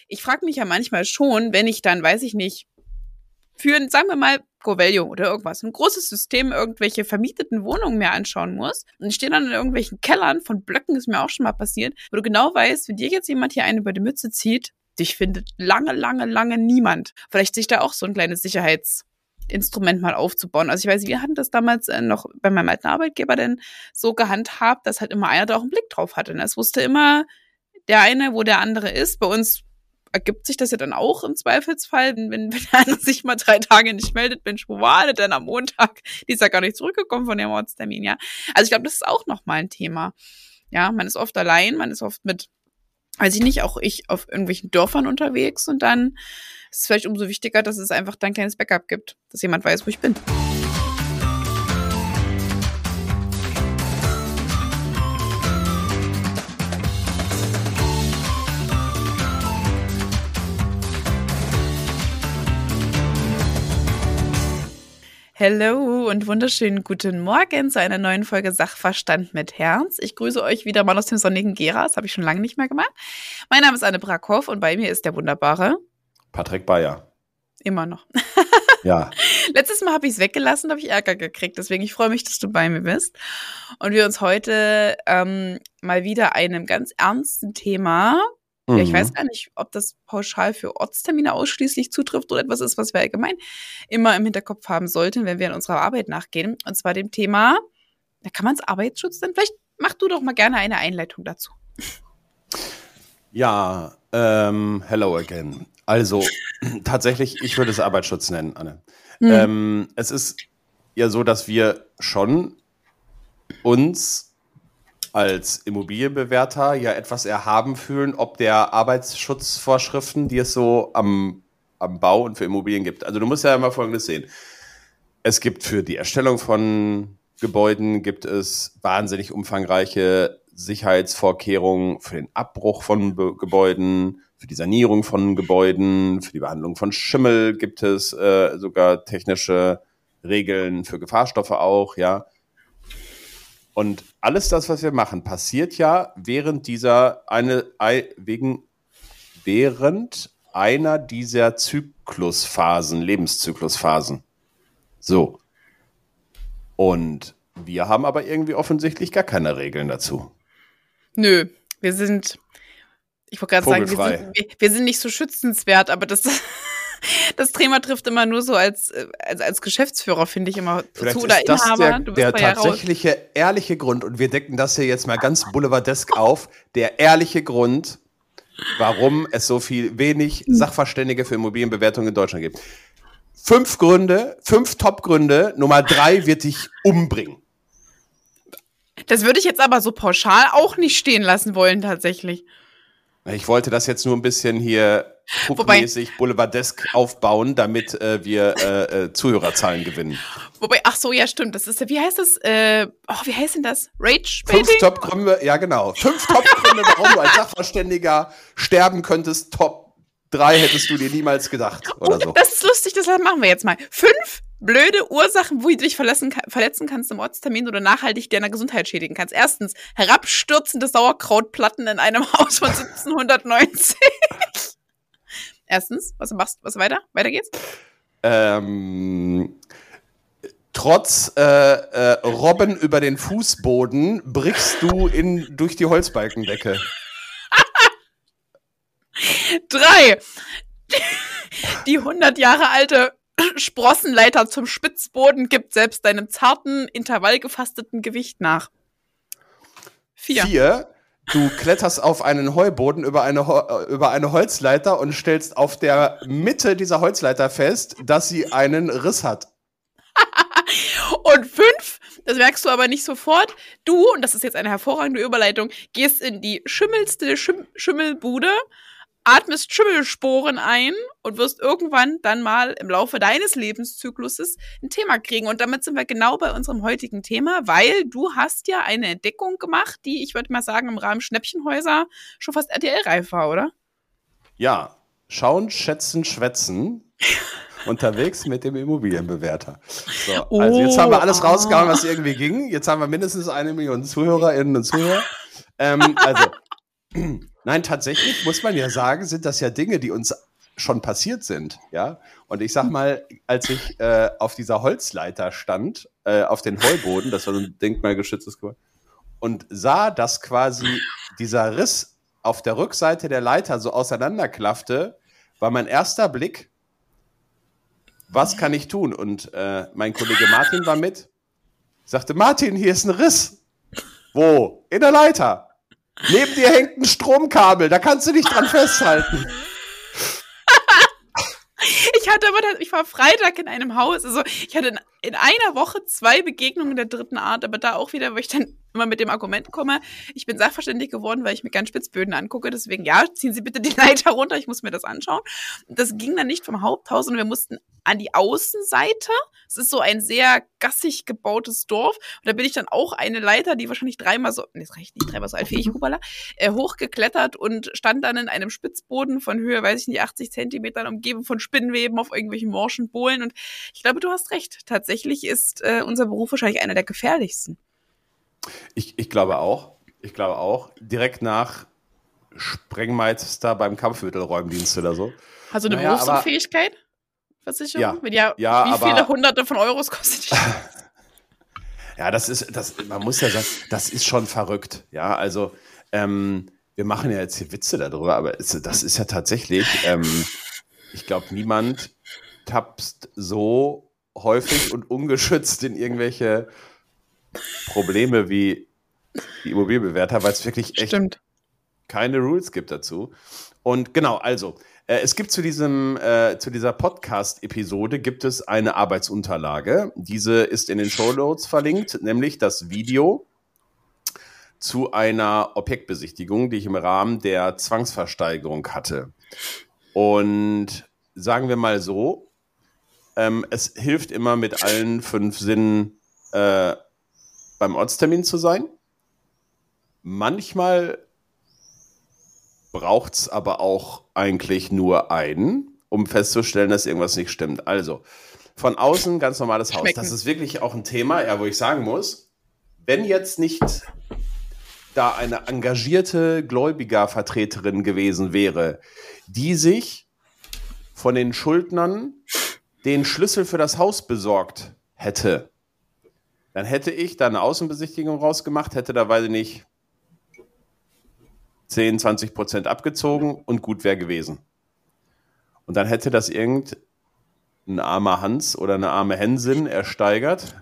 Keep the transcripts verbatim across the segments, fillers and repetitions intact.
ich frage mich ja manchmal schon, wenn ich dann, weiß ich nicht, für, sagen wir mal, Covelio oder irgendwas, ein großes System, irgendwelche vermieteten Wohnungen mir anschauen muss und ich stehe dann in irgendwelchen Kellern von Blöcken, ist mir auch schon mal passiert, wo du genau weißt, wenn dir jetzt jemand hier eine über die Mütze zieht, dich findet lange, lange, lange niemand. Vielleicht sich da auch so ein kleines Sicherheitsinstrument mal aufzubauen. Also ich weiß, wir hatten das damals äh, noch bei meinem alten Arbeitgeber denn so gehandhabt, dass halt immer einer da auch einen Blick drauf hatte. Es wusste immer der eine, wo der andere ist. Bei uns ergibt sich das ja dann auch im Zweifelsfall, wenn, wenn der eine sich mal drei Tage nicht meldet, Mensch, wo war der denn am Montag? Die ist ja gar nicht zurückgekommen von dem Ortstermin, ja. Also ich glaube, das ist auch nochmal ein Thema. Ja, man ist oft allein, man ist oft mit, weiß ich nicht, auch ich auf irgendwelchen Dörfern unterwegs und dann ist es vielleicht umso wichtiger, dass es einfach dann ein kleines Backup gibt, dass jemand weiß, wo ich bin. Hallo und wunderschönen guten Morgen zu einer neuen Folge Sachverstand mit Herz. Ich grüße euch wieder mal aus dem sonnigen Gera, das habe ich schon lange nicht mehr gemacht. Mein Name ist Anne Brackhoff und bei mir ist der wunderbare Patrick Bayer. Immer noch. Ja. Letztes Mal habe ich es weggelassen, da habe ich Ärger gekriegt, deswegen ich freue mich, dass du bei mir bist. Und wir uns heute ähm, mal wieder einem ganz ernsten Thema, ja, ich weiß gar nicht, ob das pauschal für Ortstermine ausschließlich zutrifft oder etwas ist, was wir allgemein immer im Hinterkopf haben sollten, wenn wir in unserer Arbeit nachgehen. Und zwar dem Thema, da kann man es Arbeitsschutz nennen. Vielleicht mach du doch mal gerne eine Einleitung dazu. Ja, ähm, hello again. Also tatsächlich, ich würde es Arbeitsschutz nennen, Anne. Hm. Ähm, es ist ja so, dass wir schon uns als Immobilienbewerter ja etwas erhaben fühlen, ob der Arbeitsschutzvorschriften, die es so am, am Bau und für Immobilien gibt. Also du musst ja immer Folgendes sehen. Es gibt für die Erstellung von Gebäuden, gibt es wahnsinnig umfangreiche Sicherheitsvorkehrungen für den Abbruch von Be- Gebäuden, für die Sanierung von Gebäuden, für die Behandlung von Schimmel gibt es äh, sogar technische Regeln für Gefahrstoffe auch, ja. Und alles das, was wir machen, passiert ja während dieser eine wegen während einer dieser Zyklusphasen, Lebenszyklusphasen. So. Und wir haben aber irgendwie offensichtlich gar keine Regeln dazu. Nö, wir sind, ich wollte gerade sagen, wir sind, wir, wir sind nicht so schützenswert, aber das Das Thema trifft immer nur so als, als, als Geschäftsführer, finde ich immer Vielleicht zu oder ist das Inhaber. Der, der tatsächliche, raus. ehrliche Grund, und wir decken das hier jetzt mal ganz boulevardesk auf, der ehrliche Grund, warum es so viel wenig Sachverständige für Immobilienbewertung in Deutschland gibt. Fünf Gründe, fünf Top-Gründe, Nummer drei wird dich umbringen. Das würde ich jetzt aber so pauschal auch nicht stehen lassen wollen, tatsächlich. Ich wollte das jetzt nur ein bisschen hier mäßig boulevardesk aufbauen, damit äh, wir äh, äh, Zuhörerzahlen gewinnen. Wobei, ach so, ja, stimmt. Das ist, wie heißt das? Äh, oh, wie heißt denn das? Rage-Baiting? Fünf Top-Gründe, ja genau. Fünf Top-Gründe, warum du als Sachverständiger sterben könntest. Top drei hättest du dir niemals gedacht. Oder oh, so. Das ist lustig, das machen wir jetzt mal. Fünf blöde Ursachen, wo du dich verletzen, verletzen kannst im Ortstermin oder nachhaltig deiner Gesundheit schädigen kannst. Erstens, herabstürzende Sauerkrautplatten in einem Haus von siebzehnhundertneunzig. Erstens, was machst du? Was weiter? Weiter geht's? Ähm, trotz äh, äh, Robben über den Fußboden brichst du in, durch die Holzbalkendecke. Drei. Die hundert Jahre alte Sprossenleiter zum Spitzboden gibt selbst deinem zarten, intervallgefasteten Gewicht nach. Vier. Vier. Du kletterst auf einen Heuboden über eine, Ho- über eine Holzleiter und stellst auf der Mitte dieser Holzleiter fest, dass sie einen Riss hat. Und fünf, das merkst du aber nicht sofort, du, und das ist jetzt eine hervorragende Überleitung, gehst in die schimmelste Schim- Schimmelbude, atmest Schimmelsporen ein und wirst irgendwann dann mal im Laufe deines Lebenszykluses ein Thema kriegen. Und damit sind wir genau bei unserem heutigen Thema, weil du hast ja eine Entdeckung gemacht, die, ich würde mal sagen, im Rahmen Schnäppchenhäuser schon fast R T L-reif war, oder? Ja, schauen, schätzen, schwätzen. Unterwegs mit dem Immobilienbewerter. So, Oh, also jetzt haben wir alles ah. rausgehauen, was irgendwie ging. Jetzt haben wir mindestens eine Million Zuhörerinnen und Zuhörer. Ähm, also, Nein, tatsächlich muss man ja sagen, sind das ja Dinge, die uns schon passiert sind, ja. Und ich sag mal, als ich äh, auf dieser Holzleiter stand, äh, auf den Heuboden, das war so ein denkmalgeschütztes Gebäude, und sah, dass quasi dieser Riss auf der Rückseite der Leiter so auseinanderklaffte, war mein erster Blick, was kann ich tun? Und äh, mein Kollege Martin war mit, sagte, Martin, hier ist ein Riss. Wo? In der Leiter. Neben dir hängt ein Stromkabel, da kannst du dich dran festhalten. Ich hatte aber, das, ich war Freitag in einem Haus, also ich hatte in, in einer Woche zwei Begegnungen der dritten Art, aber da auch wieder, wo ich dann immer mit dem Argument komme, ich bin sachverständig geworden, weil ich mir gerne Spitzböden angucke, deswegen ja, ziehen Sie bitte die Leiter runter, ich muss mir das anschauen. Das ging dann nicht vom Haupthaus und wir mussten an die Außenseite. Es ist so ein sehr gassig gebautes Dorf und da bin ich dann auch eine Leiter, die wahrscheinlich dreimal so, nee, das reicht nicht, dreimal so alt wie ich, hubala, äh, hochgeklettert und stand dann in einem Spitzboden von Höhe, weiß ich nicht, achtzig Zentimetern, umgeben von Spinnweben auf irgendwelchen morschen Bohlen und ich glaube, du hast recht. Tatsächlich ist äh, unser Beruf wahrscheinlich einer der gefährlichsten. Ich, ich glaube auch. Ich glaube auch. Direkt nach Sprengmeister beim Kampfmittelräumdienst oder so. Hast du eine naja, Berufsunfähigkeit? Versicherung? Ja, Mit ja, ja, wie aber, viele Hunderte von Euros kostet die? Ja, das ist, das, man muss ja sagen, das ist schon verrückt. Ja, also ähm, wir machen ja jetzt hier Witze darüber, aber es, das ist ja tatsächlich, ähm, ich glaube, niemand tapst so häufig und ungeschützt in irgendwelche Probleme wie die Immobilienbewerter, weil es wirklich echt Stimmt. keine Rules gibt dazu. Und genau, also äh, es gibt zu diesem äh, zu dieser Podcast-Episode gibt es eine Arbeitsunterlage. Diese ist in den Shownotes verlinkt, nämlich das Video zu einer Objektbesichtigung, die ich im Rahmen der Zwangsversteigerung hatte. Und sagen wir mal so, ähm, es hilft immer mit allen fünf Sinnen äh, beim Ortstermin zu sein. Manchmal braucht es aber auch eigentlich nur einen, um festzustellen, dass irgendwas nicht stimmt. Also, von außen ganz normales Haus. Schmecken. Das ist wirklich auch ein Thema, ja, wo ich sagen muss, wenn jetzt nicht da eine engagierte Gläubigervertreterin gewesen wäre, die sich von den Schuldnern den Schlüssel für das Haus besorgt hätte, dann hätte ich da eine Außenbesichtigung rausgemacht, hätte da, weiß ich nicht, zehn, zwanzig Prozent abgezogen und gut wäre gewesen. Und dann hätte das irgendein armer Hans oder eine arme Hensin ersteigert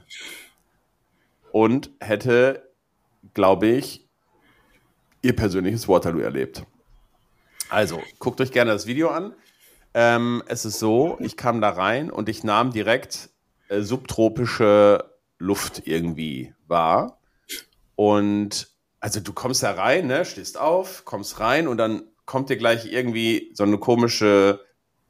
und hätte, glaube ich, ihr persönliches Waterloo erlebt. Also, guckt euch gerne das Video an. Ähm, es ist so, ich kam da rein und ich nahm direkt äh, subtropische Luft irgendwie wahr. Und also du kommst da rein, ne, stehst auf, kommst rein und dann kommt dir gleich irgendwie so eine komische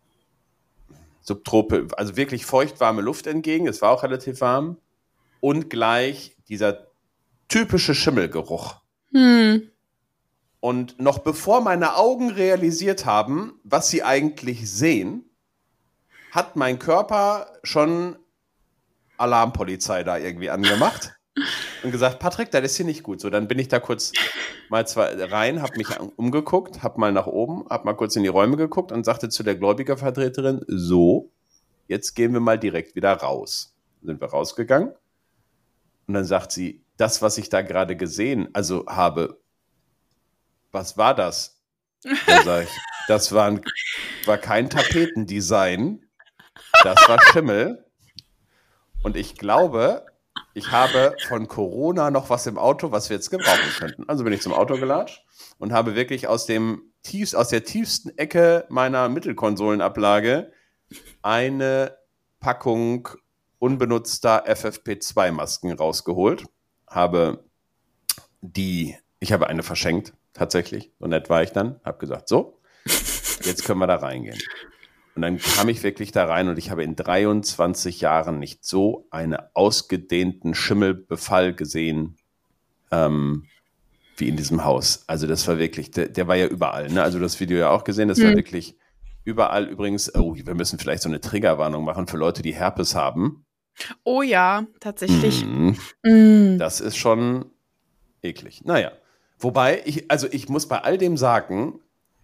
Subtrope, also wirklich feuchtwarme Luft entgegen. Es war auch relativ warm. Und gleich dieser typische Schimmelgeruch. Hm. Und noch bevor meine Augen realisiert haben, was sie eigentlich sehen, hat mein Körper schon Alarmpolizei da irgendwie angemacht und gesagt, Patrick, das ist hier nicht gut. So, dann bin ich da kurz mal zwei rein, habe mich umgeguckt, habe mal nach oben, habe mal kurz in die Räume geguckt und sagte zu der Gläubigervertreterin, so, jetzt gehen wir mal direkt wieder raus. Dann sind wir rausgegangen und dann sagt sie, das, was ich da gerade gesehen, also habe, was war das? Da sag ich, das war, ein, war kein Tapetendesign, das war Schimmel. Und ich glaube, ich habe von Corona noch was im Auto, was wir jetzt gebrauchen könnten. Also bin ich zum Auto gelatscht und habe wirklich aus, dem tiefst, aus der tiefsten Ecke meiner Mittelkonsolenablage eine Packung unbenutzter F F P zwei Masken rausgeholt. Habe die, ich habe eine verschenkt, tatsächlich. So nett war ich dann. Habe gesagt, so, jetzt können wir da reingehen. Und dann kam ich wirklich da rein und ich habe in dreiundzwanzig Jahren nicht so einen ausgedehnten Schimmelbefall gesehen ähm, wie in diesem Haus. Also das war wirklich, der, der war ja überall. Ne? Also das Video ja auch gesehen, das mhm. war wirklich überall übrigens. Oh, wir müssen vielleicht so eine Triggerwarnung machen für Leute, die Herpes haben. Oh ja, tatsächlich. Mhm. Mhm. Das ist schon eklig. Naja, Wobei, ich, also ich muss bei all dem sagen,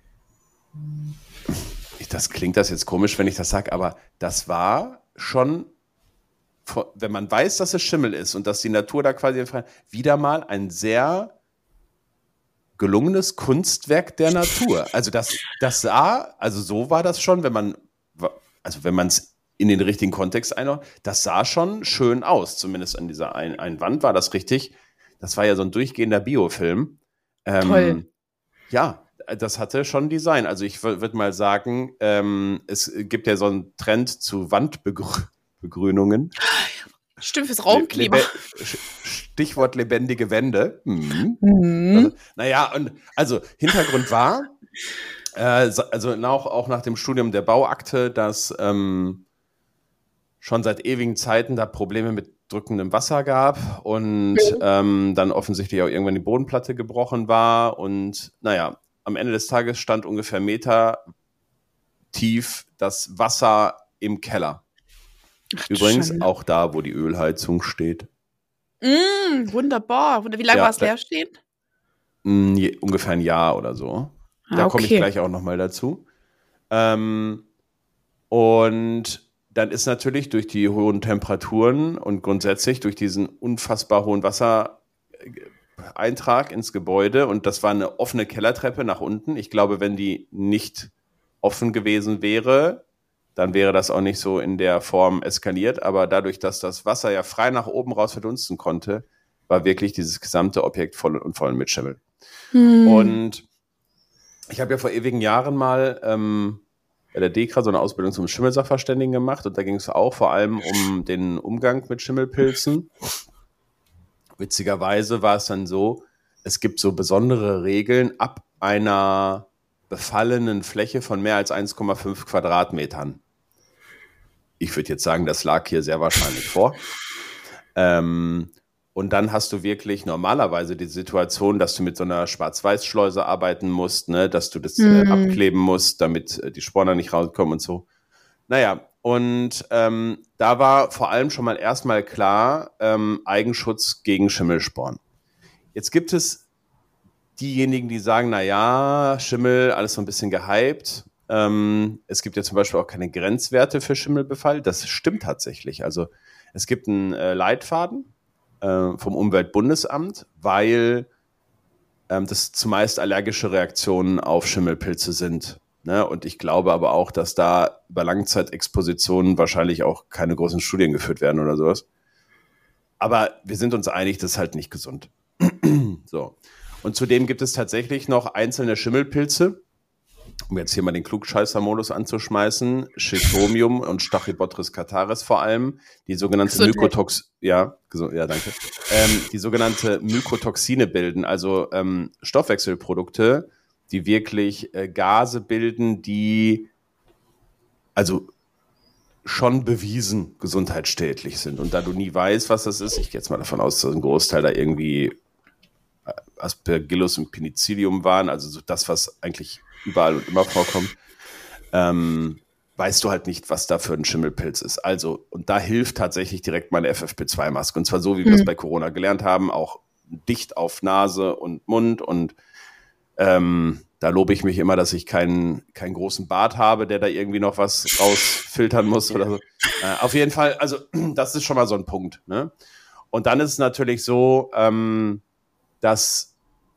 ich, das klingt das jetzt komisch, wenn ich das sage, aber das war schon, wenn man weiß, dass es Schimmel ist und dass die Natur da quasi wieder mal ein sehr gelungenes Kunstwerk der Natur. Also das, das sah, also so war das schon, wenn man, also wenn man es in den richtigen Kontext einordnet, das sah schon schön aus, zumindest an dieser einen, einen Wand war das richtig. Das war ja so ein durchgehender Biofilm. Ähm, Toll. Ja, das hatte schon Design. Also ich würde mal sagen, ähm, es gibt ja so einen Trend zu Wandbegrünungen. Stimmt, fürs Raumklima. Lebe Stichwort lebendige Wände. Mhm. Mhm. Also, naja, und also Hintergrund war, äh, also auch, auch nach dem Studium der Bauakte, dass ähm, schon seit ewigen Zeiten da Probleme mit drückendem Wasser gab und mhm. ähm, dann offensichtlich auch irgendwann die Bodenplatte gebrochen war und naja, am Ende des Tages stand ungefähr Meter tief das Wasser im Keller. Ach, übrigens Schande. Auch da, wo die Ölheizung steht. Mm, wunderbar. Wie lange ja, war es leer stehend? Mh, ungefähr ein Jahr oder so. Ah, da komme okay. ich gleich auch nochmal dazu. Ähm, und dann ist natürlich durch die hohen Temperaturen und grundsätzlich durch diesen unfassbar hohen Wassereintrag ins Gebäude, und das war eine offene Kellertreppe nach unten. Ich glaube, wenn die nicht offen gewesen wäre, dann wäre das auch nicht so in der Form eskaliert. Aber dadurch, dass das Wasser ja frei nach oben raus verdunsten konnte, war wirklich dieses gesamte Objekt voll und voll mit Schimmel. Hm. Und ich habe ja vor ewigen Jahren mal ähm, bei der DEKRA so eine Ausbildung zum Schimmelsachverständigen gemacht. Und da ging es auch vor allem um den Umgang mit Schimmelpilzen. Witzigerweise war es dann so, es gibt so besondere Regeln ab einer befallenen Fläche von mehr als eins Komma fünf Quadratmetern. Ich würde jetzt sagen, das lag hier sehr wahrscheinlich vor. Ähm, und dann hast du wirklich normalerweise die Situation, dass du mit so einer Schwarz-Weiß-Schleuse arbeiten musst, ne, dass du das äh, mm. abkleben musst, damit äh, die Sporen nicht rauskommen und so. Naja, und ähm, da war vor allem schon mal erstmal klar, ähm, Eigenschutz gegen Schimmelsporen. Jetzt gibt es diejenigen, die sagen, na ja, Schimmel, alles so ein bisschen gehypt. Ähm, es gibt ja zum Beispiel auch keine Grenzwerte für Schimmelbefall. Das stimmt tatsächlich. Also es gibt einen äh, Leitfaden äh, vom Umweltbundesamt, weil ähm, das zumeist allergische Reaktionen auf Schimmelpilze sind. Ne? Und ich glaube aber auch, dass da über Langzeitexpositionen wahrscheinlich auch keine großen Studien geführt werden oder sowas. Aber wir sind uns einig, das ist halt nicht gesund. So. Und zudem gibt es tatsächlich noch einzelne Schimmelpilze, um jetzt hier mal den Klugscheißer-Modus anzuschmeißen, Schistomium und Stachybotrys cataris vor allem, die sogenannte Mykotox, ja, ja, danke, ähm, die sogenannte Mykotoxine bilden, also ähm, Stoffwechselprodukte, die wirklich äh, Gase bilden, die also schon bewiesen gesundheitsschädlich sind. Und da du nie weißt, was das ist, ich gehe jetzt mal davon aus, dass ein Großteil da irgendwie Aspergillus und Penicillium waren, also so das, was eigentlich überall und immer vorkommt, ähm, weißt du halt nicht, was da für ein Schimmelpilz ist. Also, und da hilft tatsächlich direkt meine F F P zwei Maske. Und zwar so, wie wir es mhm. bei Corona gelernt haben, auch dicht auf Nase und Mund. Und ähm, da lobe ich mich immer, dass ich keinen, keinen großen Bart habe, der da irgendwie noch was rausfiltern muss oder so. Äh, auf jeden Fall, also das ist schon mal so ein Punkt. Ne? Und dann ist es natürlich so, ähm, dass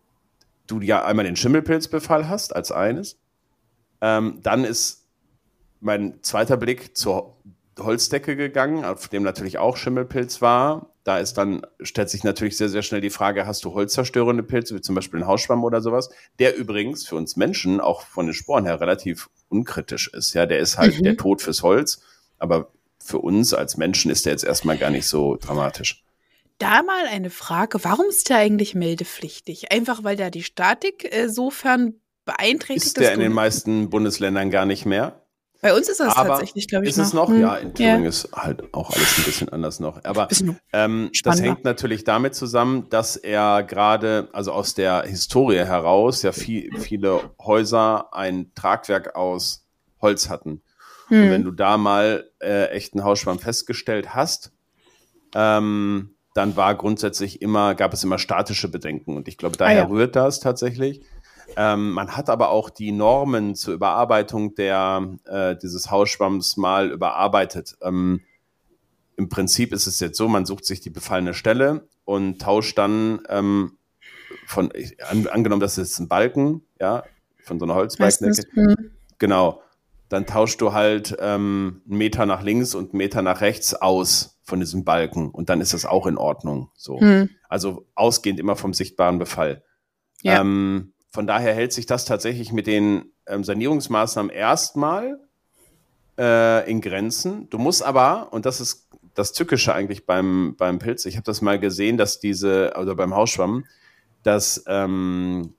du ja einmal den Schimmelpilzbefall hast, als eines. Ähm, dann ist mein zweiter Blick zur Holzdecke gegangen, auf dem natürlich auch Schimmelpilz war. Da ist dann, stellt sich natürlich sehr, sehr schnell die Frage, hast du holzzerstörende Pilze, wie zum Beispiel einen Hausschwamm oder sowas, der übrigens für uns Menschen auch von den Sporen her relativ unkritisch ist. Ja, der ist halt mhm. der Tod fürs Holz, aber für uns als Menschen ist der jetzt erstmal gar nicht so dramatisch. Da mal eine Frage, warum ist der eigentlich meldepflichtig? Einfach, weil da die Statik äh, sofern beeinträchtigt ist? Ist der in den meisten Bundesländern gar nicht mehr. Bei uns ist das aber tatsächlich, glaube ich, ist noch. Ist es noch? Hm. Ja, in Thüringen ja. ist halt auch alles ein bisschen anders noch. Aber ähm, das hängt natürlich damit zusammen, dass er gerade, also aus der Historie heraus, ja viel, viele Häuser ein Tragwerk aus Holz hatten. Hm. Und wenn du da mal äh, echten Hausschwamm festgestellt hast, ähm, dann war grundsätzlich immer, gab es immer statische Bedenken. Und ich glaube, daher ah, ja. rührt das tatsächlich. Ähm, man hat aber auch die Normen zur Überarbeitung der, äh, dieses Hausschwamms mal überarbeitet. Ähm, Im Prinzip ist es jetzt so, man sucht sich die befallene Stelle und tauscht dann ähm, von, an, angenommen, das ist ein Balken, ja, von so einer Holzbalkendecke. Genau. Dann tauschst du halt ähm, einen Meter nach links und einen Meter nach rechts aus von diesem Balken und dann ist das auch in Ordnung. So. Hm. Also ausgehend immer vom sichtbaren Befall. Ja. Ähm, von daher hält sich das tatsächlich mit den ähm, Sanierungsmaßnahmen erstmal äh, in Grenzen. Du musst aber, und das ist das Tückische eigentlich beim, beim Pilz, ich habe das mal gesehen, dass diese, also beim Hausschwamm, dass ähm,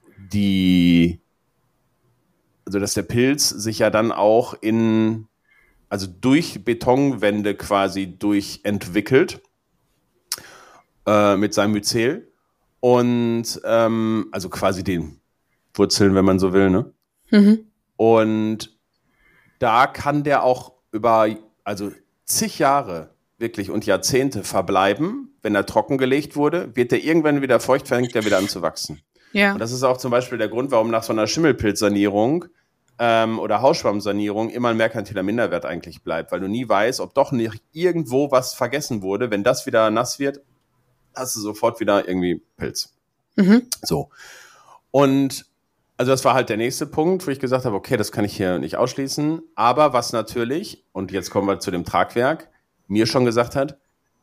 die Also, dass der Pilz sich ja dann auch in, also durch Betonwände quasi durchentwickelt äh, mit seinem Myzel und ähm, also quasi den Wurzeln, wenn man so will, ne? Mhm. Und da kann der auch über, also zig Jahre wirklich und Jahrzehnte verbleiben. Wenn er trockengelegt wurde, wird der irgendwann wieder feucht, fängt der wieder an zu wachsen. Ja. Und das ist auch zum Beispiel der Grund, warum nach so einer Schimmelpilzsanierung ähm, oder Hausschwammsanierung immer ein merkantiler Minderwert eigentlich bleibt, weil du nie weißt, ob doch nicht irgendwo was vergessen wurde. Wenn das wieder nass wird, hast du sofort wieder irgendwie Pilz. Mhm. So. Und also das war halt der nächste Punkt, wo ich gesagt habe, okay, das kann ich hier nicht ausschließen. Aber was natürlich, und jetzt kommen wir zu dem Tragwerk, mir schon gesagt hat,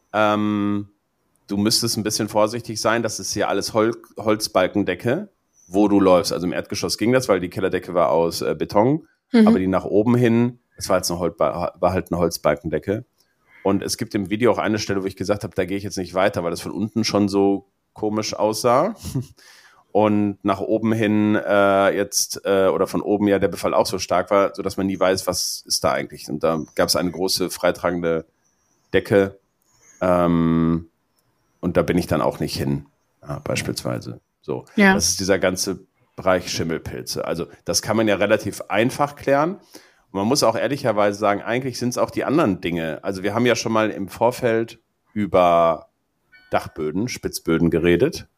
ähm, du müsstest ein bisschen vorsichtig sein, das ist hier alles Hol- Holzbalkendecke, wo du läufst. Also im Erdgeschoss ging das, weil die Kellerdecke war aus äh, Beton, mhm. aber die nach oben hin, das war jetzt eine, Hol- war halt eine Holzbalkendecke. Und es gibt im Video auch eine Stelle, wo ich gesagt habe, da gehe ich jetzt nicht weiter, weil das von unten schon so komisch aussah. Und nach oben hin äh, jetzt, äh, oder von oben ja der Befall auch so stark war, sodass man nie weiß, was ist da eigentlich. Und da gab es eine große freitragende Decke, ähm, und da bin ich dann auch nicht hin, ja, beispielsweise. So, ja. Das ist dieser ganze Bereich Schimmelpilze. Also das kann man ja relativ einfach klären. Und man muss auch ehrlicherweise sagen, eigentlich sind es auch die anderen Dinge. Also wir haben ja schon mal im Vorfeld über Dachböden, Spitzböden geredet.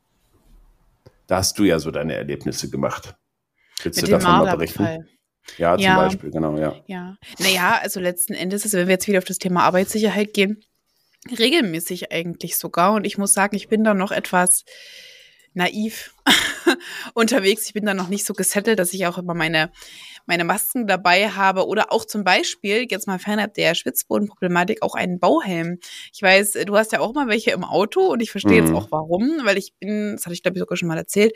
Da hast du ja so deine Erlebnisse gemacht. Willst Mit du dem davon mal berichten? Marderfall. Ja, zum ja. Beispiel, genau, ja. ja. Naja, also letzten Endes, also wenn wir jetzt wieder auf das Thema Arbeitssicherheit gehen, regelmäßig eigentlich sogar. Und ich muss sagen, ich bin da noch etwas naiv unterwegs. Ich bin da noch nicht so gesettelt, dass ich auch immer meine, meine Masken dabei habe oder auch zum Beispiel, jetzt mal fernab der Schwitzbodenproblematik, auch einen Bauhelm. Ich weiß, du hast ja auch mal welche im Auto und ich verstehe mhm. jetzt auch warum, weil ich bin, das hatte ich glaube ich sogar schon mal erzählt,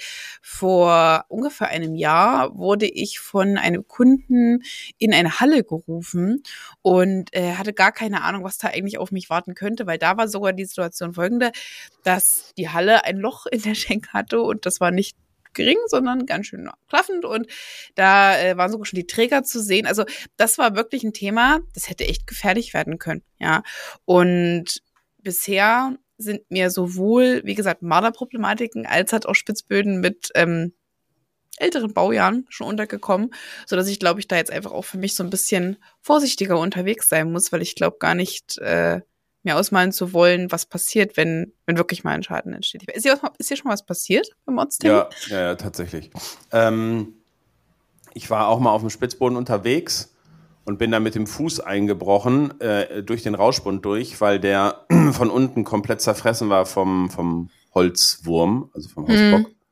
vor ungefähr einem Jahr wurde ich von einem Kunden in eine Halle gerufen und äh, hatte gar keine Ahnung, was da eigentlich auf mich warten könnte, weil da war sogar die Situation folgende, dass die Halle ein Loch in der Schenke hatte und das war nicht gering, sondern ganz schön klaffend und da äh, waren sogar schon die Träger zu sehen. Also das war wirklich ein Thema, das hätte echt gefährlich werden können, ja. Und bisher sind mir sowohl, wie gesagt, Marderproblematiken als halt auch Spitzböden mit ähm, älteren Baujahren schon untergekommen, sodass ich, glaube ich, da jetzt einfach auch für mich so ein bisschen vorsichtiger unterwegs sein muss, weil ich glaube gar nicht äh, mir ausmalen zu wollen, was passiert, wenn, wenn wirklich mal ein Schaden entsteht. Ist hier, ist hier schon was passiert beim Ortstermin? Ja, ja, ja, tatsächlich. Ähm, ich war auch mal auf dem Spitzboden unterwegs und bin da mit dem Fuß eingebrochen, äh, durch den Rauschbund durch, weil der von unten komplett zerfressen war vom, vom Holzwurm, also vom Holzbock. Mhm.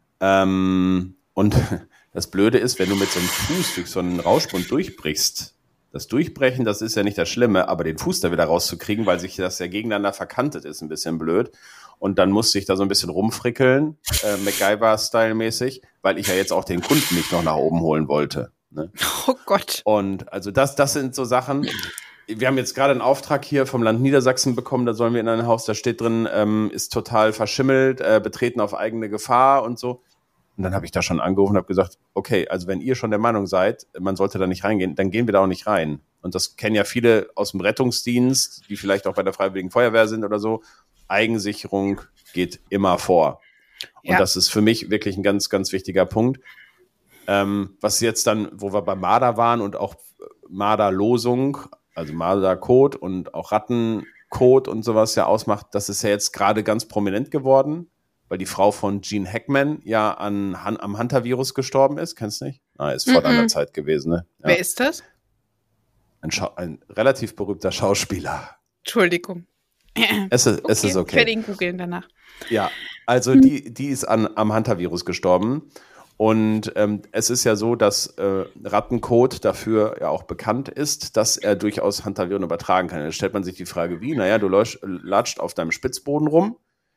Ähm, und das Blöde ist, wenn du mit so einem Fuß durch so einen Rauschbund durchbrichst, das Durchbrechen, das ist ja nicht das Schlimme, aber den Fuß da wieder rauszukriegen, weil sich das ja gegeneinander verkantet ist, ein bisschen blöd. Und dann musste ich da so ein bisschen rumfrickeln, äh, MacGyver-Style-mäßig, weil ich ja jetzt auch den Kunden nicht noch nach oben holen wollte. Ne? Oh Gott. Und also das, das sind so Sachen. Wir haben jetzt gerade einen Auftrag hier vom Land Niedersachsen bekommen, da sollen wir in ein Haus, da steht drin, ähm, ist total verschimmelt, äh, betreten auf eigene Gefahr und so. Und dann habe ich da schon angerufen und habe gesagt, okay, also wenn ihr schon der Meinung seid, man sollte da nicht reingehen, dann gehen wir da auch nicht rein. Und das kennen ja viele aus dem Rettungsdienst, die vielleicht auch bei der Freiwilligen Feuerwehr sind oder so. Eigensicherung geht immer vor. Und ja. Das ist für mich wirklich ein ganz, ganz wichtiger Punkt. Ähm, was jetzt dann, wo wir bei Marder waren und auch Marderlosung, also Marderkot und auch Ratten Rattencode und sowas ja ausmacht, das ist ja jetzt gerade ganz prominent geworden, weil die Frau von Gene Hackman ja an, an, am Hantavirus gestorben ist. Kennst du nicht? Ah, ist vor deiner Zeit gewesen, ne? Ja. Wer ist das? Ein, Schau- ein relativ berühmter Schauspieler. Entschuldigung. Es ist okay. Es ist okay. Ich werde ihn googeln danach. Ja, also die, die ist an, am Hantavirus gestorben. Und ähm, es ist ja so, dass äh, Rattencode dafür ja auch bekannt ist, dass er durchaus Hantaviren übertragen kann. Dann stellt man sich die Frage, wie? Naja, du läusch, latscht auf deinem Spitzboden rum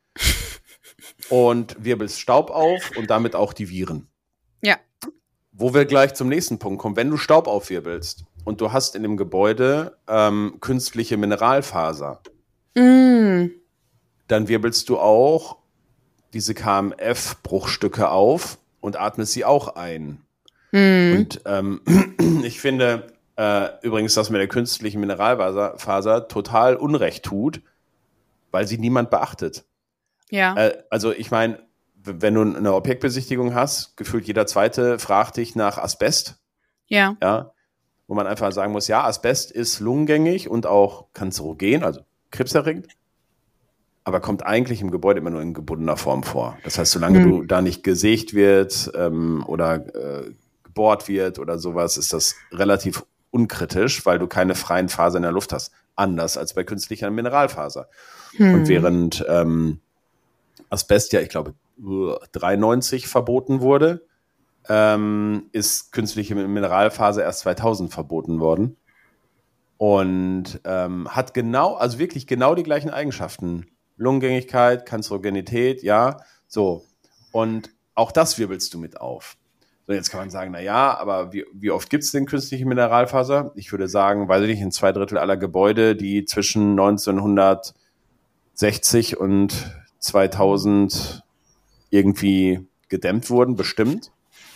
und wirbelst Staub auf und damit auch die Viren. Ja. Wo wir gleich zum nächsten Punkt kommen. Wenn du Staub aufwirbelst und du hast in dem Gebäude ähm, künstliche Mineralfaser, Mm. dann wirbelst du auch diese K M F-Bruchstücke auf und atmest sie auch ein. Mm. Und ähm, ich finde äh, übrigens, dass mir der künstlichen Mineralfaser Faser total Unrecht tut, weil sie niemand beachtet. Ja. Äh, also ich meine, w- wenn du eine Objektbesichtigung hast, gefühlt jeder Zweite fragt dich nach Asbest, Ja. ja, wo man einfach sagen muss, ja, Asbest ist lungengängig und auch kanzerogen, also krebserregend, aber kommt eigentlich im Gebäude immer nur in gebundener Form vor. Das heißt, solange Hm. du da nicht gesägt wird ähm, oder äh, gebohrt wird oder sowas, ist das relativ unkritisch, weil du keine freien Fasern in der Luft hast. Anders als bei künstlicher Mineralfaser. Hm. Und während ähm, Asbest ja, ich glaube, dreiundneunzig verboten wurde, ähm, ist künstliche Mineralfaser erst zweitausend verboten worden. Und ähm, hat genau, also wirklich genau die gleichen Eigenschaften. Lungengängigkeit, Kanzerogenität, ja, so. Und auch das wirbelst du mit auf. So, jetzt kann man sagen, na ja, aber wie, wie oft gibt es denn künstliche Mineralfaser? Ich würde sagen, weiß ich nicht, in zwei Drittel aller Gebäude, die zwischen neunzehnhundertsechzig und zweitausend irgendwie gedämmt wurden, bestimmt.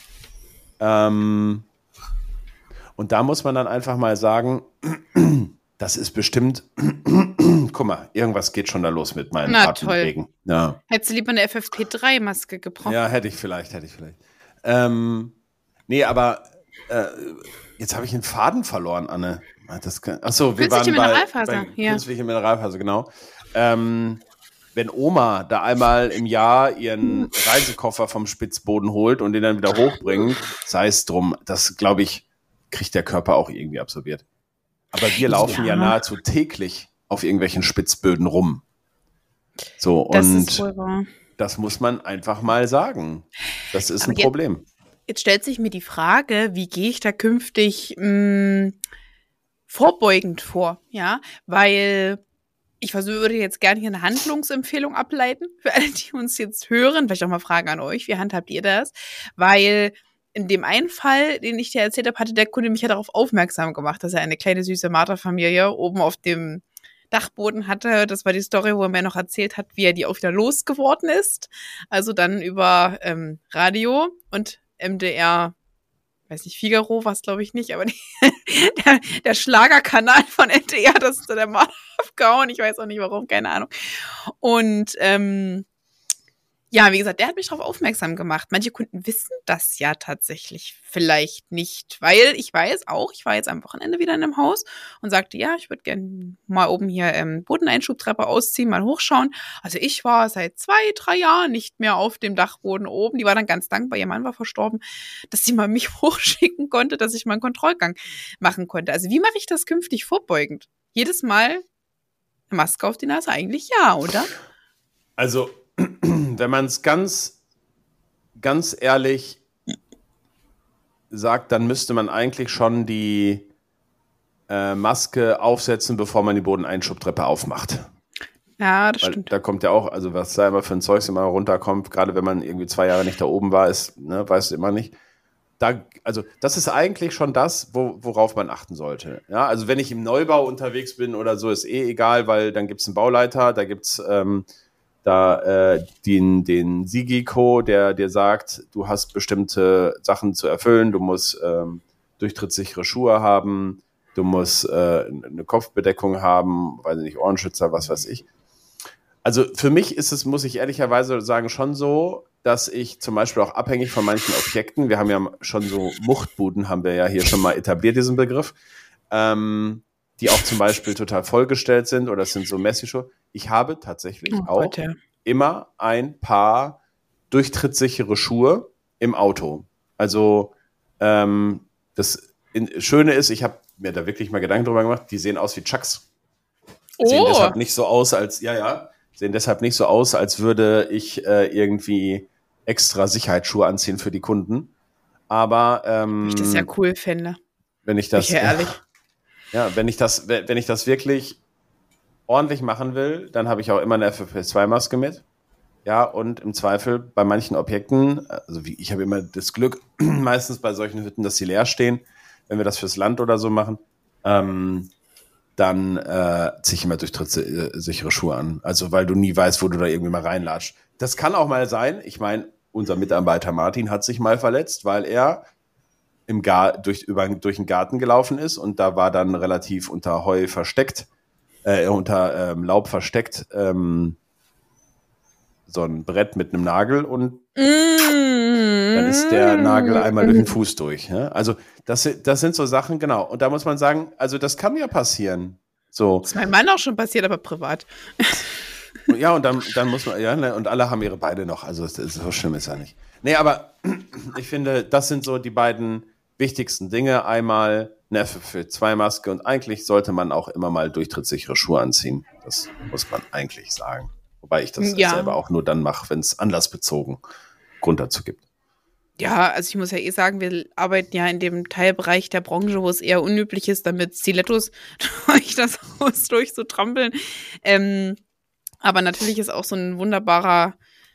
Ähm, und da muss man dann einfach mal sagen, das ist bestimmt, guck mal, irgendwas geht schon da los mit meinen Na, Atemwegen. Ja. Hättest du lieber eine F F P drei Maske gebraucht? ja, hätte ich vielleicht, hätte ich vielleicht. Ähm, nee, aber äh, jetzt habe ich einen Faden verloren, Anne. Das kann, achso, wir Künstliche waren bei, Mineralfaser, bei ja. künstliche Mineralfaser, genau. Ähm, wenn Oma da einmal im Jahr ihren Reisekoffer vom Spitzboden holt und den dann wieder hochbringt, sei es drum, das, glaube ich, kriegt der Körper auch irgendwie absorbiert. Aber wir laufen ja, Ja. nahezu täglich auf irgendwelchen Spitzböden rum. So, Das und ist wohl wahr. das muss man einfach mal sagen. Das ist Aber ein jetzt- Problem. Jetzt stellt sich mir die Frage, wie gehe ich da künftig mh, vorbeugend vor? Ja, weil ich versuche, würde jetzt gerne hier eine Handlungsempfehlung ableiten für alle, die uns jetzt hören. Vielleicht auch mal Fragen an euch. Wie handhabt ihr das? Weil in dem einen Fall, den ich dir erzählt habe, hatte der Kunde mich ja darauf aufmerksam gemacht, dass er eine kleine süße Marterfamilie oben auf dem Dachboden hatte. Das war die Story, wo er mir noch erzählt hat, wie er die auch wieder losgeworden ist. Also dann über ähm, Radio und M D R, weiß nicht, Figaro war es, glaube ich, nicht, aber die, der, der Schlagerkanal von N D R, das ist der Marder abgehauen. Ich weiß auch nicht warum, keine Ahnung. Und ähm, ja, wie gesagt, der hat mich darauf aufmerksam gemacht. Manche Kunden wissen das ja tatsächlich vielleicht nicht, weil ich weiß auch, ich war jetzt am Wochenende wieder in einem Haus und sagte, ja, ich würde gerne mal oben hier ähm, Bodeneinschubtreppe ausziehen, mal hochschauen. Also ich war seit zwei, drei Jahren nicht mehr auf dem Dachboden oben. Die war dann ganz dankbar, ihr Mann war verstorben, dass sie mal mich hochschicken konnte, dass ich mal einen Kontrollgang machen konnte. Also wie mache ich das künftig vorbeugend? Jedes Mal eine Maske auf die Nase? Eigentlich ja, oder? Also, wenn man es ganz, ganz ehrlich sagt, dann müsste man eigentlich schon die äh, Maske aufsetzen, bevor man die Bodeneinschubtreppe aufmacht. Ja, das Weil stimmt. da kommt ja auch, also was da immer für ein Zeugs immer runterkommt, gerade wenn man irgendwie zwei Jahre nicht da oben war, ist, ne, weißt du immer nicht. Da, also das ist eigentlich schon das, wo, worauf man achten sollte. Ja, also wenn ich im Neubau unterwegs bin oder so, ist eh egal, weil dann gibt es einen Bauleiter, da gibt es ähm, da äh, den, den Sigiko, der dir sagt, du hast bestimmte Sachen zu erfüllen, du musst ähm, durchtrittssichere Schuhe haben, du musst äh, eine Kopfbedeckung haben, weiß nicht, Ohrenschützer, was weiß ich. Also für mich ist es, muss ich ehrlicherweise sagen, schon so, dass ich zum Beispiel auch abhängig von manchen Objekten, wir haben ja schon so Muchtbuden, haben wir ja hier schon mal etabliert, diesen Begriff, ähm, die auch zum Beispiel total vollgestellt sind oder es sind so Messi-Schuhe. Ich habe tatsächlich Oh auch Gott, ja. immer ein paar durchtrittssichere Schuhe im Auto. Also ähm, das in, Schöne ist, ich habe mir da wirklich mal Gedanken drüber gemacht, die sehen aus wie Chucks. Sehen Oh, deshalb nicht so aus, als, ja, ja, sehen deshalb nicht so aus, als würde ich äh, irgendwie extra Sicherheitsschuhe anziehen für die Kunden. Aber ähm, ich das ja cool fände. wenn ich das, Ich ja ehrlich. ja, wenn ich das, wenn ich das wirklich ordentlich machen will, dann habe ich auch immer eine F F P zwei Maske mit. Ja, und im Zweifel bei manchen Objekten, also wie, ich habe immer das Glück, meistens bei solchen Hütten, dass sie leer stehen, wenn wir das fürs Land oder so machen, ähm, dann äh, ziehe ich immer durchtrittssichere Schuhe an. Also weil du nie weißt, wo du da irgendwie mal reinlatscht. Das kann auch mal sein. Ich meine, unser Mitarbeiter Martin hat sich mal verletzt, weil er im Gar durch, über, durch den Garten gelaufen ist und da war dann relativ unter Heu versteckt, äh, unter ähm, Laub versteckt, ähm, so ein Brett mit einem Nagel und Mm. dann ist der Nagel einmal durch den Fuß durch. Ja? Also das, das sind so Sachen, genau. Und da muss man sagen, also das kann ja passieren. So. Das ist meinem Mann auch schon passiert, aber privat. Ja, und dann, dann muss man, ja, ne, und alle haben ihre Beine noch. Also das ist, so schlimm ist ja nicht. Nee, aber ich finde, das sind so die beiden wichtigsten Dinge. Einmal eine F F P zwei Maske und eigentlich sollte man auch immer mal durchtrittssichere Schuhe anziehen. Das muss man eigentlich sagen. Wobei ich das Ja. selber auch nur dann mache, wenn es anlassbezogen Grund dazu gibt. Ja, also ich muss ja eh sagen, wir arbeiten ja in dem Teilbereich der Branche, wo es eher unüblich ist, damit Stilettos durch das Haus durch so trampeln. Ähm, aber natürlich ist auch so ein wunderbarer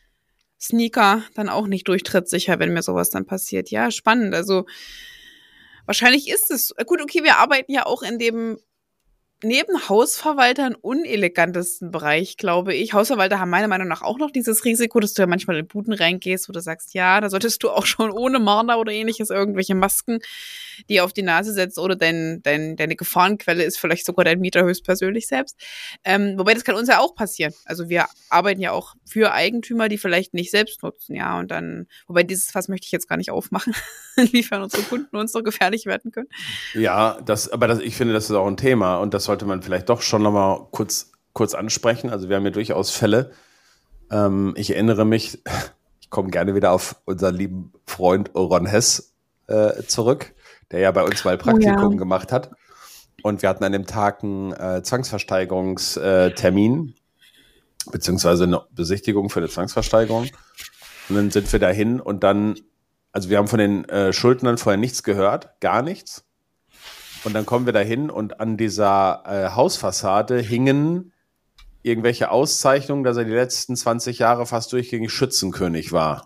Sneaker dann auch nicht durchtrittssicher, wenn mir sowas dann passiert. Ja, spannend. Also wahrscheinlich ist es, gut, okay, wir arbeiten ja auch in dem neben Hausverwaltern unelegantesten Bereich, glaube ich. Hausverwalter haben meiner Meinung nach auch noch dieses Risiko, dass du ja manchmal in Buden reingehst, wo du sagst, ja, da solltest du auch schon ohne Marder oder ähnliches irgendwelche Masken, die auf die Nase setzt oder dein, dein, deine Gefahrenquelle ist vielleicht sogar dein Mieter höchstpersönlich selbst. Ähm, wobei das kann uns ja auch passieren. Also wir arbeiten ja auch für Eigentümer, die vielleicht nicht selbst nutzen, ja. Und dann, wobei dieses Fass möchte ich jetzt gar nicht aufmachen, inwiefern unsere Kunden uns so gefährlich werden können. Ja, das, aber das, ich finde, das ist auch ein Thema und das sollte man vielleicht doch schon nochmal kurz, kurz ansprechen. Also wir haben ja durchaus Fälle. Ähm, ich erinnere mich, ich komme gerne wieder auf unseren lieben Freund Ron Hess äh, zurück, der ja bei uns mal Praktikum Oh ja. gemacht hat. Und wir hatten an dem Tag einen äh, Zwangsversteigerungstermin, beziehungsweise eine Besichtigung für eine Zwangsversteigerung. Und dann sind wir dahin und dann, also wir haben von den äh, Schuldnern vorher nichts gehört, gar nichts. Und dann kommen wir dahin und an dieser äh, Hausfassade hingen irgendwelche Auszeichnungen, dass er die letzten zwanzig Jahre fast durchgängig Schützenkönig war.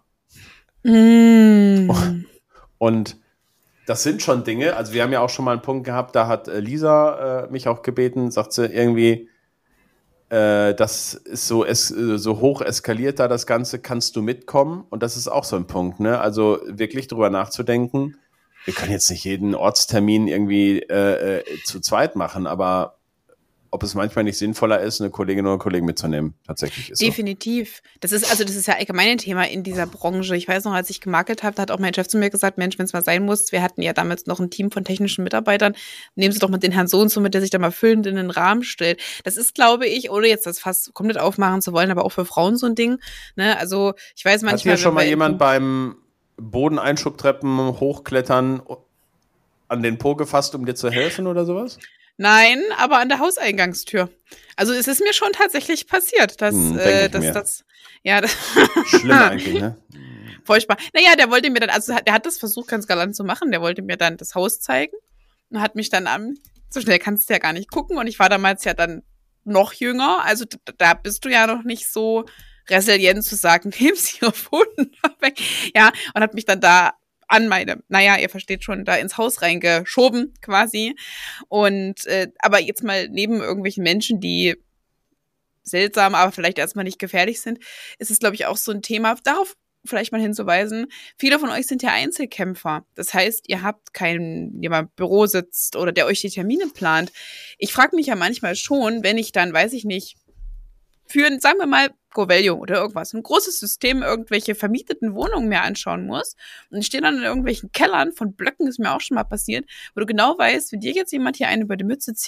Mm. Und das sind schon Dinge, also wir haben ja auch schon mal einen Punkt gehabt, da hat äh, Lisa äh, mich auch gebeten, sagt sie irgendwie, äh, das ist so, es, so hoch eskaliert da das Ganze, kannst du mitkommen? Und das ist auch so ein Punkt, ne? Also wirklich drüber nachzudenken, wir können jetzt nicht jeden Ortstermin irgendwie äh, äh, zu zweit machen, aber ob es manchmal nicht sinnvoller ist, eine Kollegin oder einen Kollegen mitzunehmen, tatsächlich ist so. Definitiv. Das ist, also das ist ja allgemein ein Thema in dieser Branche. Ich weiß noch, als ich gemakelt habe, da hat auch mein Chef zu mir gesagt, Mensch, wenn es mal sein muss, wir hatten ja damals noch ein Team von technischen Mitarbeitern, nehmen Sie doch mal den Herrn so und so mit, der sich da mal füllend in den Rahmen stellt. Das ist, glaube ich, ohne jetzt das fast komplett aufmachen zu wollen, aber auch für Frauen so ein Ding. Ne? Also ich weiß manchmal... Hat hier schon mal wir- jemand beim Bodeneinschubtreppen hochklettern an den Po gefasst, um dir zu helfen oder sowas? Nein, aber an der Hauseingangstür. Also es ist mir schon tatsächlich passiert, dass, Hm, denk äh, ich dass mir. das... Ja, das... Schlimm eigentlich, ne? Furchtbar. Naja, der wollte mir dann, also der hat das versucht, ganz galant zu machen. Der wollte mir dann das Haus zeigen und hat mich dann an, so schnell kannst du ja gar nicht gucken. Und ich war damals ja dann noch jünger. Also da, da bist du ja noch nicht so resilient zu sagen, nehmen Sie Ihre Pfoten weg. Ja, und hat mich dann da an meine, naja, ihr versteht schon, da ins Haus reingeschoben quasi. Und äh, aber jetzt mal neben irgendwelchen Menschen, die seltsam, aber vielleicht erstmal nicht gefährlich sind, ist es, glaube ich, auch so ein Thema, darauf vielleicht mal hinzuweisen, viele von euch sind ja Einzelkämpfer. Das heißt, ihr habt keinen, der im Büro sitzt oder der euch die Termine plant. Ich frage mich ja manchmal schon, wenn ich dann, weiß ich nicht, für, sagen wir mal, Govelio oder irgendwas, ein großes System, irgendwelche vermieteten Wohnungen mir anschauen muss und ich stehe dann in irgendwelchen Kellern von Blöcken, ist mir auch schon mal passiert, wo du genau weißt, wenn dir jetzt jemand hier einen über die Mütze zieht,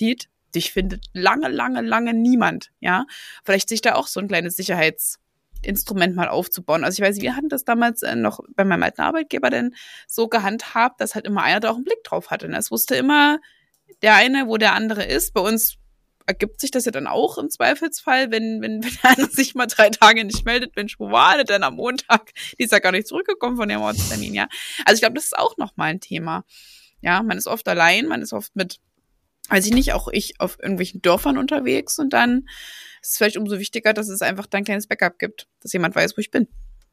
dich findet lange, lange, lange niemand, ja. Vielleicht sich da auch so ein kleines Sicherheitsinstrument mal aufzubauen. Also ich weiß, wir hatten das damals äh, noch bei meinem alten Arbeitgeber denn so gehandhabt, dass halt immer einer da auch einen Blick drauf hatte. Ne? Es wusste immer der eine, wo der andere ist. Bei uns ergibt sich das ja dann auch im Zweifelsfall, wenn, wenn, wenn einer sich mal drei Tage nicht meldet, Mensch, wo war der denn am Montag? Die ist ja gar nicht zurückgekommen von dem Ortstermin, ja. Also ich glaube, das ist auch nochmal ein Thema. Ja, man ist oft allein, man ist oft mit, weiß ich nicht, auch ich auf irgendwelchen Dörfern unterwegs und dann ist es vielleicht umso wichtiger, dass es einfach dann ein kleines Backup gibt, dass jemand weiß, wo ich bin.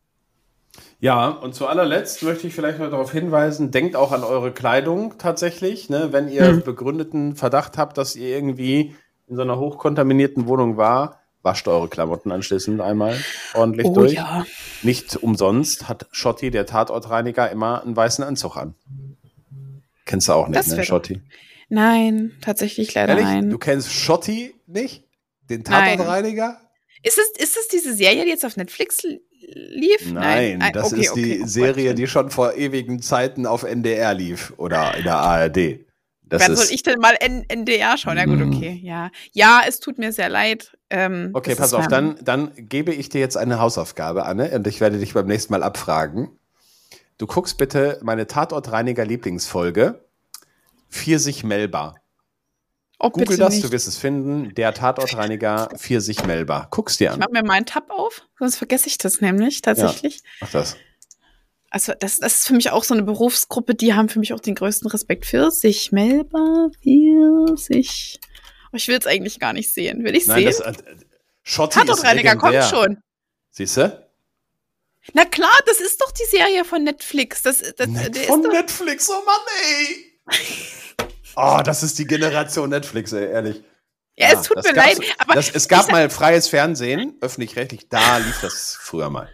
Ja, und zu allerletzt möchte ich vielleicht noch darauf hinweisen, denkt auch an eure Kleidung tatsächlich, ne? Wenn ihr hm. begründeten Verdacht habt, dass ihr irgendwie in so einer hochkontaminierten Wohnung war, wascht eure Klamotten anschließend einmal ordentlich oh, durch. Ja. Nicht umsonst hat Schotti, der Tatortreiniger, immer einen weißen Anzug an. Kennst du auch nicht, das ne, Schotti? Nein, tatsächlich leider Ehrlich? nein. Du kennst Schotti nicht? Den Tatortreiniger? Ist es, ist es diese Serie, die jetzt auf Netflix lief? Nein, Nein. das okay, ist die okay. Serie, Oh, die schon vor ewigen Zeiten auf N D R lief oder in der A R D. Das Wann ist soll ich denn mal N- NDR schauen? Ja gut, okay, ja. Ja, es tut mir sehr leid. Ähm, okay, pass auf, dann, dann gebe ich dir jetzt eine Hausaufgabe, Anne, und ich werde dich beim nächsten Mal abfragen. Du guckst bitte meine Tatortreiniger-Lieblingsfolge, Pfirsich Melba. Oh, Google das, nicht. du wirst es finden, der Tatortreiniger Pfirsich Melba. Guck's dir an. Ich mach mir mal einen Tab auf, sonst vergesse ich das nämlich tatsächlich. Ja, mach das. Also das, das ist für mich auch so eine Berufsgruppe, die haben für mich auch den größten Respekt. Pfirsich Melba, Pfirsich. Oh, ich will es eigentlich gar nicht sehen. Will ich Nein, sehen? das, äh, Schotti Tatortreiniger kommt schon. Siehst du? Na klar, das ist doch die Serie von Netflix. Das, das, Net der von ist doch Netflix, oh Mann, ey. Oh, das ist die Generation Netflix, ey, ehrlich. Ja, ja es tut mir leid. Aber das, es gab mal freies Fernsehen, öffentlich-rechtlich, da lief das früher mal.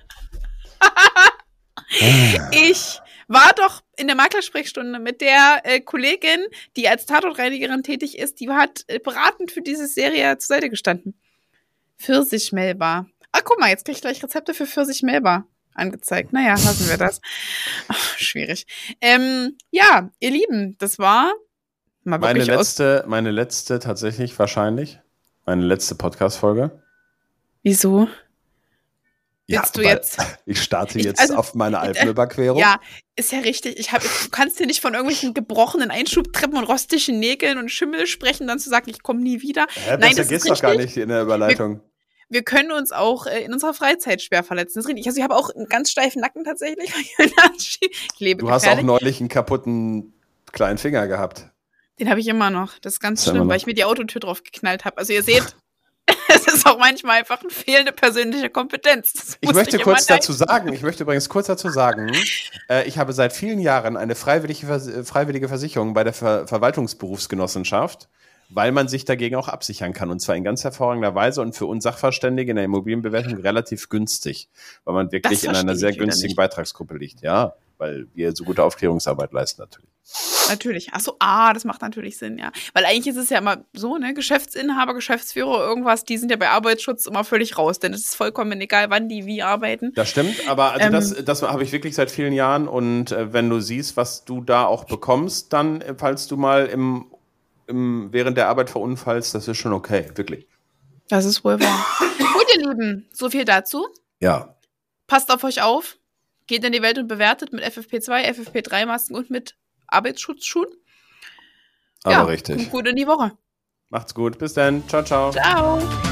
Ich war doch in der Maklersprechstunde mit der äh, Kollegin, die als Tatortreinigerin tätig ist, die hat äh, beratend für diese Serie zur Seite gestanden. Pfirsich Melba. Ah, guck mal, jetzt krieg ich gleich Rezepte für Pfirsich Melba angezeigt. Naja, lassen wir das. Ach, schwierig. Ähm, ja, ihr Lieben, das war mal meine wirklich letzte, meine letzte tatsächlich wahrscheinlich. Meine letzte Podcast-Folge. Wieso? Ja, Willst du jetzt? Ich starte ich, jetzt also, auf meine Alpenüberquerung. Ja, ist ja richtig. Ich hab, du kannst hier nicht von irgendwelchen gebrochenen Einschubtreppen und rostigen Nägeln und Schimmel sprechen, dann zu sagen, ich komme nie wieder. Hä, Nein, das geht's doch gar nicht in der Überleitung. Wir, wir können uns auch äh, in unserer Freizeit schwer verletzen. Das ist richtig. Also ich habe auch einen ganz steifen Nacken tatsächlich. Ich lebe Du gefährlich. hast auch neulich einen kaputten kleinen Finger gehabt. Den habe ich immer noch. Das ist ganz Das schlimm, weil ich mir die Autotür drauf geknallt habe. Also ihr seht, es ist auch manchmal einfach eine fehlende persönliche Kompetenz. Das Ich möchte ich kurz immer dazu sagen, ich möchte übrigens kurz dazu sagen, äh, ich habe seit vielen Jahren eine freiwillige, Vers- freiwillige Versicherung bei der Ver- Verwaltungsberufsgenossenschaft, weil man sich dagegen auch absichern kann. Und zwar in ganz hervorragender Weise und für uns Sachverständige in der Immobilienbewertung relativ günstig, weil man wirklich in einer sehr günstigen Beitragsgruppe liegt. Ja, weil wir so gute Aufklärungsarbeit leisten natürlich. Natürlich. Ach so, ah, das macht natürlich Sinn, ja. Weil eigentlich ist es ja immer so, ne, Geschäftsinhaber, Geschäftsführer, irgendwas, die sind ja bei Arbeitsschutz immer völlig raus, denn es ist vollkommen egal, wann die wie arbeiten. Das stimmt, aber also ähm, das, das habe ich wirklich seit vielen Jahren und äh, wenn du siehst, was du da auch bekommst, dann, äh, falls du mal im, im, während der Arbeit verunfallst, das ist schon okay, wirklich. Das ist wohl wahr. Gut, ihr Lieben, so viel dazu. Ja. Passt auf euch auf, geht in die Welt und bewertet mit F F P zwei, F F P drei Masken und mit Arbeitsschutzschuhen. Aber ja, richtig. Gut in die Woche. Macht's gut. Bis dann. Ciao, ciao. Ciao.